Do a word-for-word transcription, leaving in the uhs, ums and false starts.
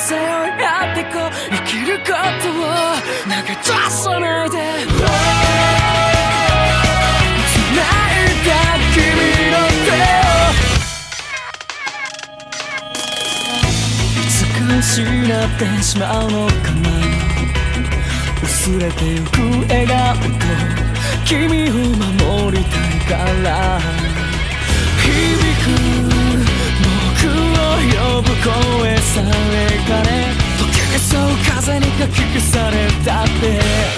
背負い合ってこう生きることを投げ出さないで繋いだ君の手をいつか失ってしまうのかな薄れてゆく笑顔と君を守りたいから響く僕を呼ぶ声さえかね溶けそう風にかき消されたって